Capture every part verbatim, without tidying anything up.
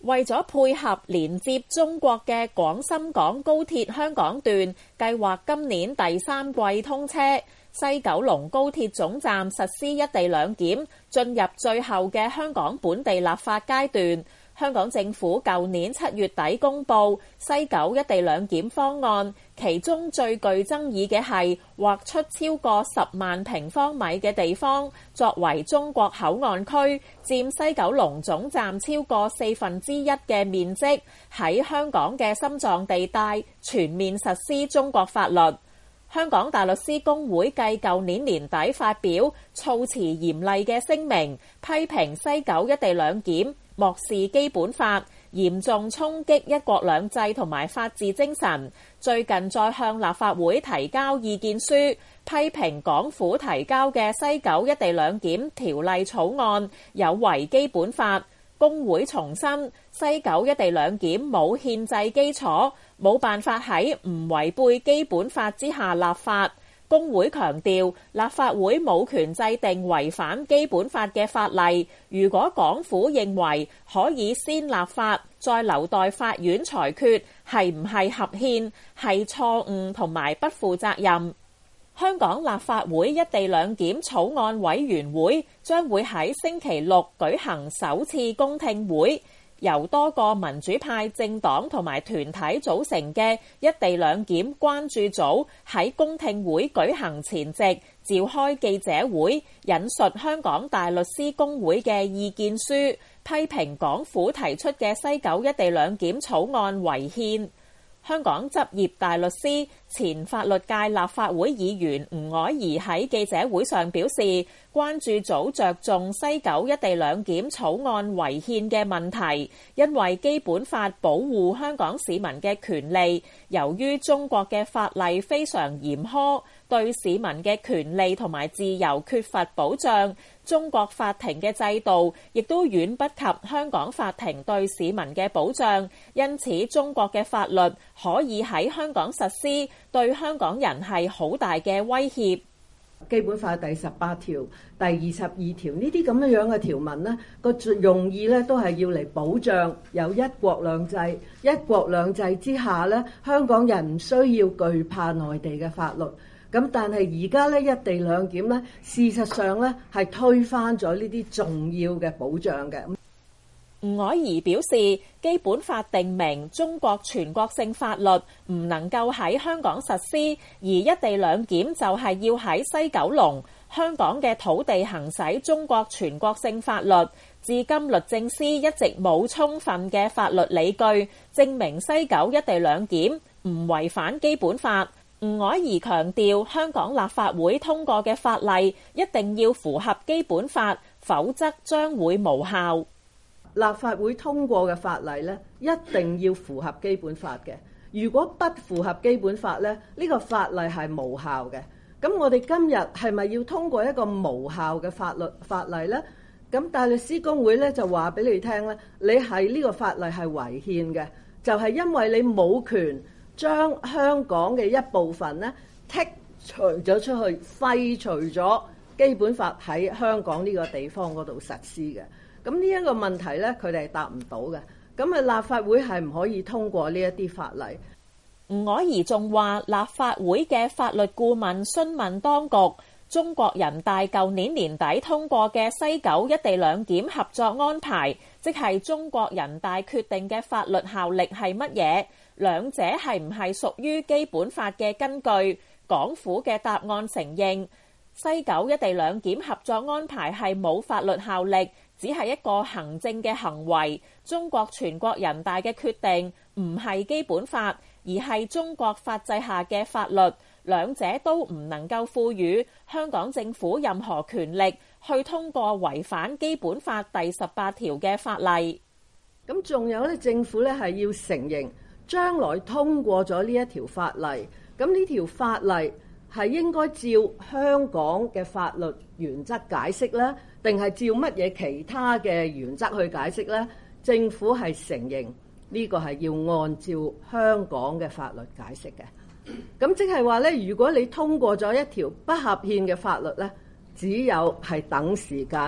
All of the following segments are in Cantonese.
為咗配合連接中國嘅廣深港高鐵香港段，計劃今年第三季通車。西九龍高鐵總站實施一地兩檢，進入最後嘅香港本地立法階段。香港政府舊年七月底公布西九一地兩檢方案，其中最具爭議嘅係劃出超過十萬平方米嘅地方作為中國口岸區，佔西九龍總站超過四分之一嘅面積，喺香港嘅心臟地帶全面實施中國法律。香港大律師公會繼舊年年底發表措辭嚴厲嘅聲明，批評西九一地兩檢漠視基本法，嚴重衝擊一國兩制同埋法治精神。最近再向立法會提交意見書，批評港府提交嘅西九一地兩檢條例草案有違基本法。公會重申，西九一地兩檢冇憲制基礎，冇辦法喺唔違背基本法之下立法。公會強調，立法會冇權制定違反基本法嘅法例。如果港府認為可以先立法，再留待法院裁決係唔係合憲，係錯誤同埋不負責任。香港立法會一地兩檢草案委員會將會喺星期六舉行首次公聽會，由多個民主派政黨同埋團體組成嘅一地兩檢關注組喺公聽會舉行前夕召開記者會，引述香港大律師公會嘅意見書，批評港府提出嘅西九一地兩檢草案違憲。香港執業大律師、前法律界立法會議員吳靄儀喺記者會上表示，關注組着重西九一地兩檢草案違憲嘅問題，因為基本法保護香港市民嘅權利，由於中國嘅法例非常嚴苛，對市民嘅權利同埋自由缺乏保障，中國法庭嘅制度亦都遠不及香港法庭對市民嘅保障，因此中國嘅法律可以喺香港實施，對香港人係好大嘅威脅。 基本法第十八條、第二十二條呢啲咁樣樣嘅條文呢，個用意呢都係要嚟保障有一國兩制。一國兩制之下呢，香港人唔需要懼怕內地嘅法律。咁但係而家呢，一地兩檢呢，事實上呢係推翻咗呢啲重要嘅保障嘅。 吳靄儀表示，基本法定明中國全國性法律唔能夠喺香港實施，而一地兩檢就係要喺西九龍香港嘅土地行使中國全國性法律。至今律政司一直冇充分嘅法律理據證明西九一地兩檢唔違反基本法。吳靄儀強調，香港立法會通過嘅法例一定要符合基本法，否則將會無效。 立法會通過嘅法例咧，一定要符合基本法嘅。如果不符合基本法咧，呢個法例係無效嘅。咁我哋今日係咪要通過一個無效嘅法律法例呢？咁大律師公會咧就話俾你聽咧，你係呢個法例係違憲嘅，就係因為你冇權將香港嘅一部分咧剔除咗出去，廢除咗基本法喺香港呢個地方嗰度實施嘅。咁呢一個問題咧，佢哋係答唔到嘅。咁啊，立法會係唔可以通過呢一啲法例。 吳靄儀仲話，立法會嘅法律顧問詢問當局，中國人大舊年年底通過嘅西九一地兩檢合作安排，即係中國人大決定嘅法律效力係乜嘢？兩者係唔係屬於基本法嘅根據？港府嘅答案承認，西九一地兩檢合作安排係冇法律效力，只係一個行政嘅行為。中國全國人大嘅決定唔係基本法，而係中國法制下嘅法律，兩者都唔能夠賦予香港政府任何權力去通過違反基本法第十八條嘅法例。 咁仲有咧，政府咧係要承認將來通過咗呢一條法例，咁呢條法例係應該照香港嘅法律原則解釋咧，定係照乜嘢其他嘅原則去解釋咧？政府係承認呢個係要按照香港嘅法律解釋嘅。咁即係話咧，如果你通過咗一條不合憲嘅法律咧，只有係等時間咧，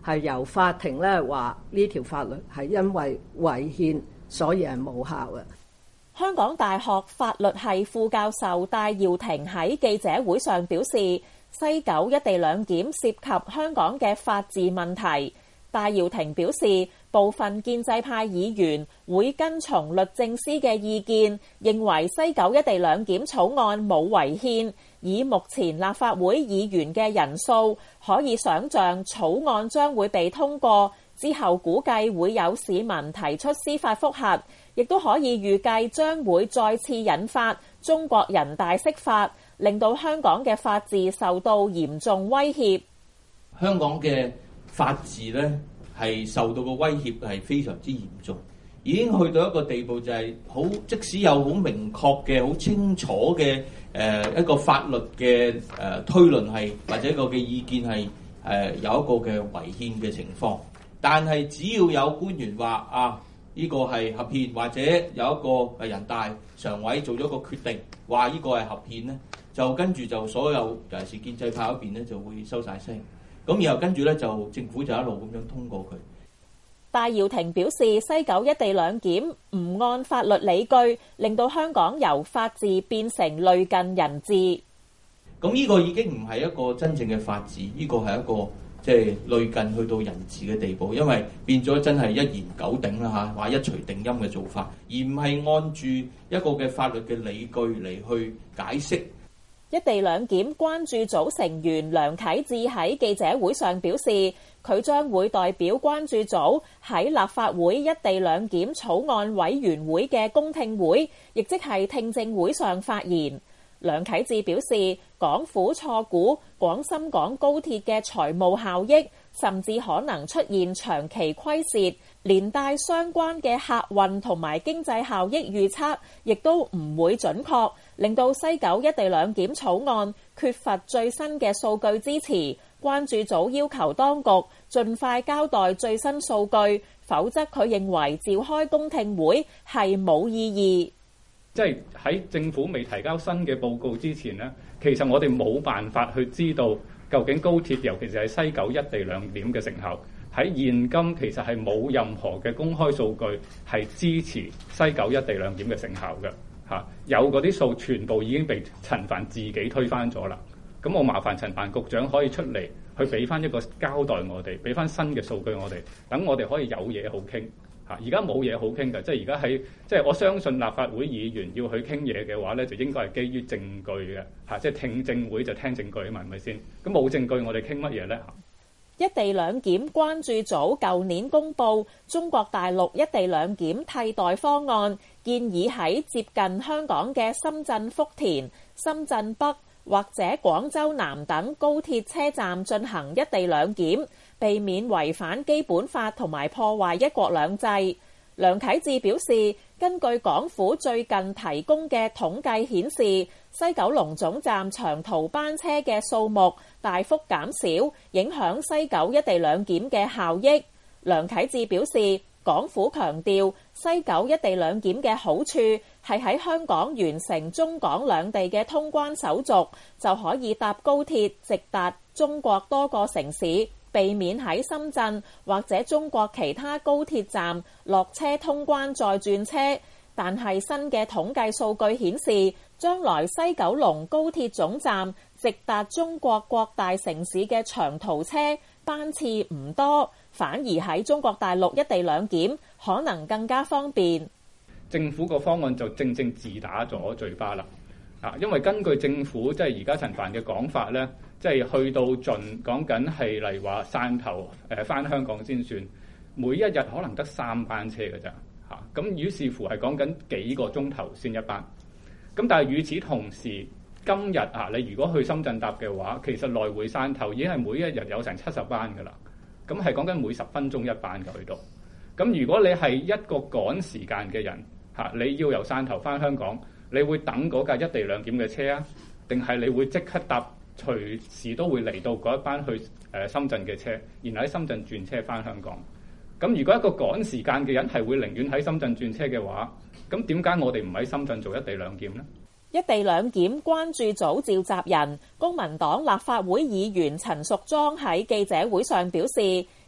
係由法庭咧話呢條法律係因為違憲，所以係無效嘅。 香港大學法律系副教授戴耀廷喺記者會上表示，西九一地兩檢涉及香港嘅法治問題。戴耀廷表示，部分建制派議員會跟從律政司嘅意見，認為西九一地兩檢草案冇違憲。以目前立法會議員嘅人數，可以想像草案將會被通過之後，估計會有市民提出司法覆核，亦都可以預計將會再次引發中國人大釋法，令到香港嘅法治受到嚴重威脅。 香港嘅法治咧係受到個威脅係非常之嚴重，已經去到一個地步就係好，即使有好明確嘅、好清楚嘅誒、呃、一個法律嘅誒、呃、推論係或者一個嘅意見係誒、呃、有一個嘅違憲嘅情況，但係只要有官員話啊呢、這個係合憲，或者有一個誒人大常委做咗個決定話呢個係合憲咧，就跟住就所有尤其是建制派嗰邊咧就會收晒聲。咁然後跟住咧，就政府就一路咁樣通過佢。 戴耀廷表示，西九一地兩檢唔按法律理據，令到香港由法治變成類近人治。 咁呢個已經唔係一個真正嘅法治，呢個係一個即係類近去到人治嘅地步，因為變咗真係一言九鼎啦嚇，話一錘定音嘅做法，而唔係按住一個嘅法律嘅理據嚟去解釋。 一地兩檢關注組成員梁啟智喺記者會上表示，佢將會代表關注組喺立法會一地兩檢草案委員會嘅公聽會，亦即係聽證會上發言。梁啟智表示，港府錯估廣深港高鐵嘅財務效益，甚至可能出現長期虧蝕，連帶相關嘅客運同埋經濟效益預測，亦都唔會準確，令到西九一地兩檢草案缺乏最新嘅數據支持。關注組要求當局盡快交代最新數據，否則佢認為召開公聽會係冇意義。 即係喺政府未提交新嘅報告之前呢，其實我哋冇辦法去知道究竟高鐵，尤其是係西九一地兩檢嘅成效。喺現今其實係冇任何嘅公開數據係支持西九一地兩檢嘅成效嘅嚇。有嗰啲數全部已經被陳帆自己推翻咗啦。咁我麻煩陳帆局長可以出嚟去俾翻一個交代我哋，俾翻新嘅數據我哋，等我哋可以有嘢好傾嚇。而家冇嘢好傾嘅，即係而家喺即係我相信立法會議員要去傾嘢嘅話咧，就應該係基於證據嘅嚇，即係聽證會就聽證據啊嘛，係咪先？咁冇證據我哋傾乜嘢咧？ 一地兩檢關注組舊年公布中國大陸一地兩檢替代方案，建議喺接近香港嘅深圳福田、深圳北或者廣州南等高鐵車站進行一地兩檢，避免違反基本法同埋破壞一國兩制。梁啟智表示，根據港府最近提供嘅統計顯示，西九龍總站長途班車嘅數目大幅減少，影響西九一地兩檢嘅效益。梁啟智表示，港府強調西九一地兩檢嘅好處係喺香港完成中港兩地嘅通關手續，就可以搭高鐵直達中國多個城市，避免喺深圳或者中國其他高鐵站落車通關再轉車。但係新嘅統計數據顯示，將來西九龍高鐵總站直達中國各大城市嘅長途車班次唔多，反而喺中國大陸一地兩檢可能更加方便。 政府個方案就正正自打咗嘴巴啦，啊，因為根據政府即係而家陳帆嘅講法咧，即係去到盡講緊係例如話汕頭誒返香港先算，每一日可能得三班車嘅咋嚇，咁於是乎係講緊幾個鐘頭先一班。咁但係與此同時，今日啊，你如果去深圳搭嘅話，其實來回汕頭已經係每一日有成七十班㗎啦。咁係講緊每十分鐘一班嘅去到。咁如果你係一個趕時間嘅人嚇，你要由汕頭返香港，你會等嗰架一地兩檢嘅車啊，定係你會即刻搭隨時都會嚟到嗰一班去誒深圳嘅車，然後喺深圳轉車返香港？咁如果一個趕時間嘅人係會寧願喺深圳轉車嘅話，咁點解我哋唔喺深圳做一地兩檢呢？ 一地兩檢關注組召集人公民黨立法會議員陳淑莊喺記者會上表示，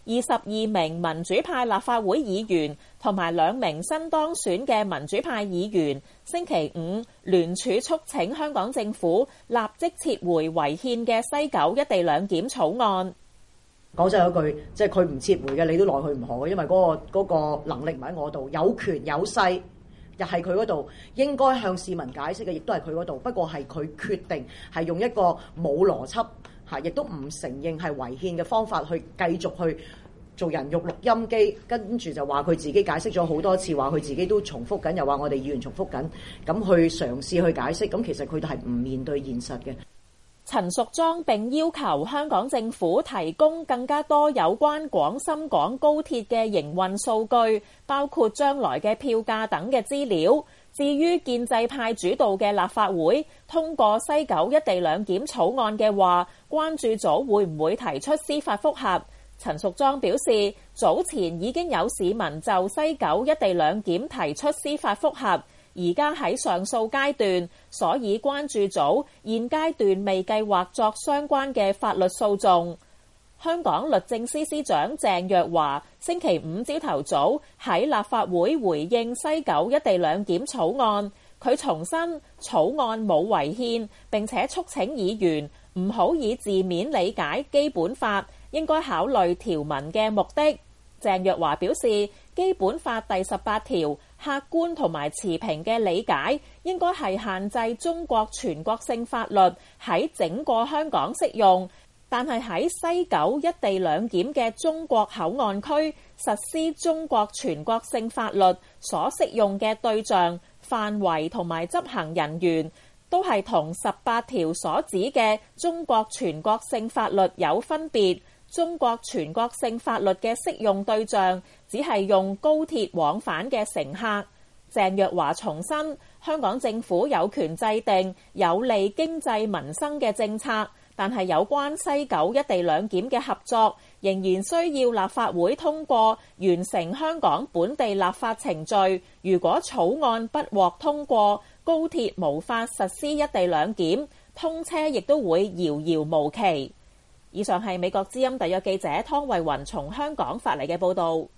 二十二名民主派立法會議員同埋兩名新當選嘅民主派議員，星期五聯署促請香港政府立即撤回違憲嘅西九一地兩檢草案。 講真有句，即係佢唔撤回嘅，你都奈佢唔何嘅，因為嗰個嗰個能力唔喺我度，有權有勢又係佢嗰度，應該向市民解釋嘅，亦都係佢嗰度。不過係佢決定係用一個冇邏輯嚇，亦都唔承認係違憲嘅方法去繼續去做人肉錄音機，跟住就話佢自己解釋咗好多次，話佢自己都重複緊，又話我哋議員重複緊，咁去嘗試去解釋，咁其實佢哋係唔面對現實嘅。 陳淑莊並要求香港政府提供更加多有關廣深港高鐵嘅營運數據，包括將來嘅票價等嘅資料。至於建制派主導嘅立法會通過西九一地兩檢草案嘅話，關注組會唔會提出司法覆核？陳淑莊表示，早前已經有市民就西九一地兩檢提出司法覆核。而家喺上訴階段，所以關注組現階段未計劃作相關嘅法律訴訟。香港律政司司長鄭若驊星期五朝頭早喺立法會回應西九一地兩檢草案，佢重申草案冇違憲，並且促請議員唔好以字面理解基本法，應該考慮條文嘅目的。鄭若驊表示，基本法第十八條客觀同埋持平嘅理解，應該係限制中國全國性法律喺整個香港適用，但係喺西九一地兩檢嘅中國口岸區實施中國全國性法律所適用嘅對象、範圍同埋執行人員，都係同十八條所指嘅中國全國性法律有分別。中國全國性法律嘅適用對象只係用高鐵往返嘅乘客。鄭若驊重申，香港政府有權制定有利經濟民生嘅政策，但係有關西九一地兩檢嘅合作，仍然需要立法會通過，完成香港本地立法程序。如果草案不獲通過，高鐵無法實施一地兩檢，通車亦都會遙遙無期。以上係美國之音特約記者湯慧雲從香港發嚟嘅報導。